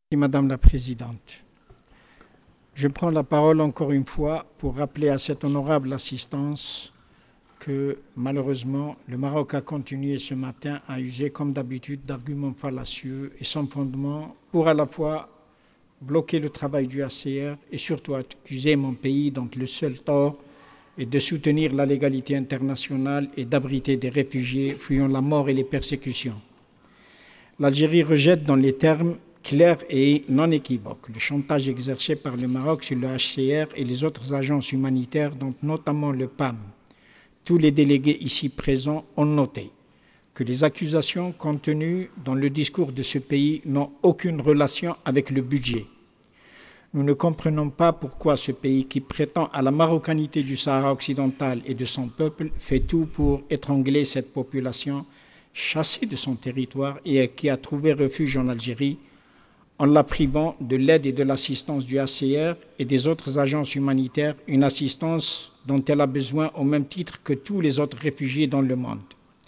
Merci, Madame la Présidente. Je prends la parole encore une fois pour rappeler à cette honorable assistance que malheureusement le Maroc a continué ce matin à user comme d'habitude d'arguments fallacieux et sans fondement pour à la fois bloquer le travail du HCR et surtout accuser mon pays, donc le seul tort est de soutenir la légalité internationale et d'abriter des réfugiés fuyant la mort et les persécutions. L'Algérie rejette dans les termes clairs et non équivoques le chantage exercé par le Maroc sur le HCR et les autres agences humanitaires, dont notamment le PAM. Tous les délégués ici présents ont noté que les accusations contenues dans le discours de ce pays n'ont aucune relation avec le budget. Nous ne comprenons pas pourquoi ce pays qui prétend à la marocanité du Sahara occidental et de son peuple fait tout pour étrangler cette population chassée de son territoire et qui a trouvé refuge en Algérie en la privant de l'aide et de l'assistance du HCR et des autres agences humanitaires, une assistance dont elle a besoin au même titre que tous les autres réfugiés dans le monde.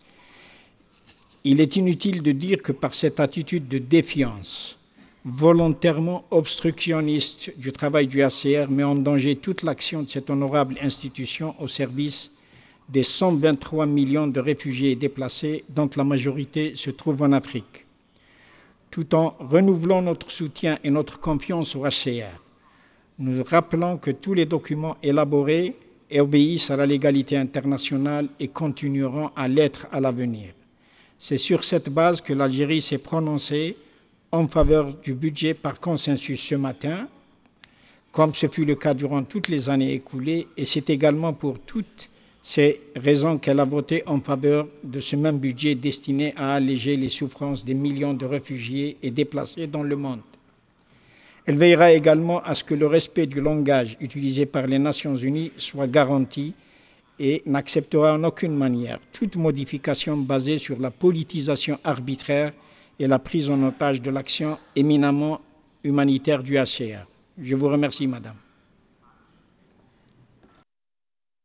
Il est inutile de dire que par cette attitude de défiance, volontairement obstructionniste du travail du HCR met en danger toute l'action de cette honorable institution au service des 123 millions de réfugiés et déplacés dont la majorité se trouve en Afrique. Tout en renouvelant notre soutien et notre confiance au HCR, nous rappelons que tous les documents élaborés obéissent à la légalité internationale et continueront à l'être à l'avenir. C'est sur cette base que l'Algérie s'est prononcée en faveur du budget par consensus ce matin, comme ce fut le cas durant toutes les années écoulées, et c'est également pour toutes ces raisons qu'elle a voté en faveur de ce même budget destiné à alléger les souffrances des millions de réfugiés et déplacés dans le monde. Elle veillera également à ce que le respect du langage utilisé par les Nations Unies soit garanti et n'acceptera en aucune manière toute modification basée sur la politisation arbitraire et la prise en otage de l'action éminemment humanitaire du HCR. Je vous remercie, Madame.